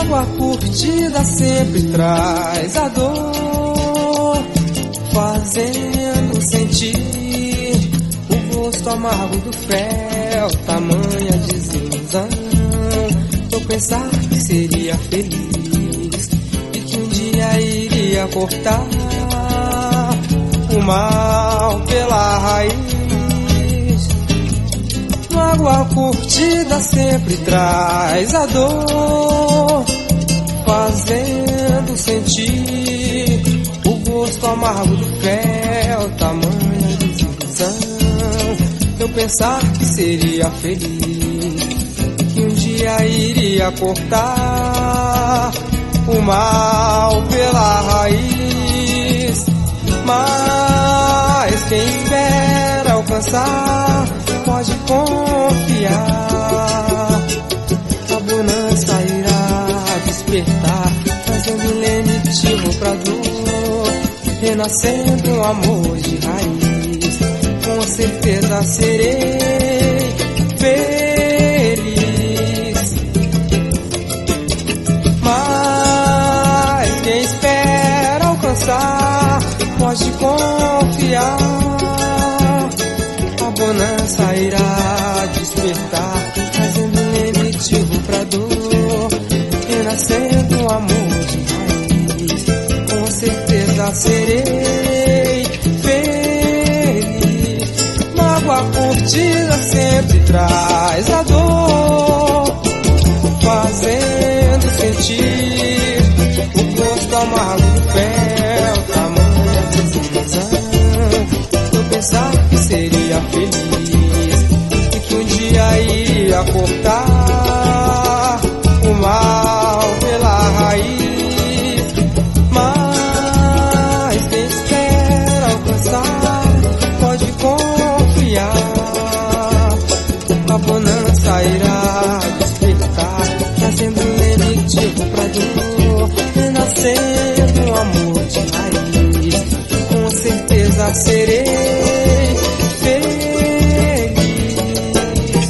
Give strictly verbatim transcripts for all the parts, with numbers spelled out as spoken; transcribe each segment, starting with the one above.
Mágoa curtida sempre traz a dor, fazendo sentir o gosto amargo do fel, tamanha desilusão. Eu pensar que seria feliz e que um dia iria cortar o mal pela raiz. Mágoa curtida sempre traz a dor, fazendo sentir o gosto amargo do fel, tamanha desilusão. Eu pensar que seria feliz, que um dia iria cortar o mal pela raiz. Mas quem espera alcançar pode confiar, a bonança irá despertar, trazendo lenitivo pra dor, renascendo um amor de raiz. Com certeza serei feliz. Mas quem espera alcançar pode confiar, a bonança irá despertar, trazendo lenitivo pra dor, renascendo um amor de raiz. Com certeza serei feliz. Mágoa curtida sempre traz a dor, fazendo sentir o gosto amargo do fel, tamanha desilusão. Eu pensar que seria feliz e que um dia iria cortar o mal pela raiz. Mas quem espera alcançar pode confiar, a bonança irá despertar, trazendo lenitivo pra dor, renascendo um amor de raiz. Com certeza serei feliz.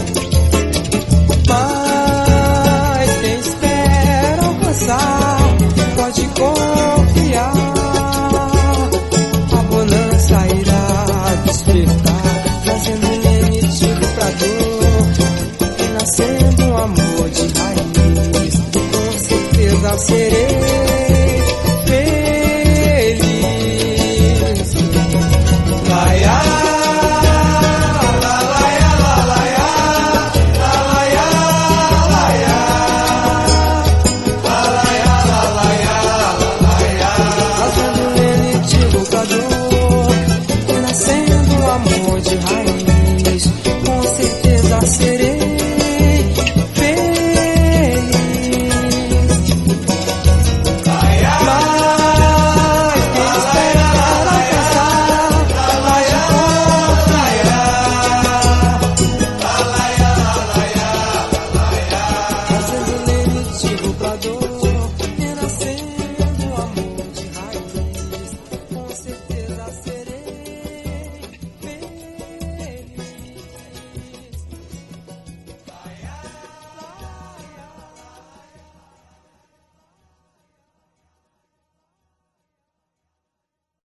Mas quem espera alcançar pode confiar, a bonança irá despertar, trazendo lenitivo pra dor, renascendo um amor de raiz. Com certeza serei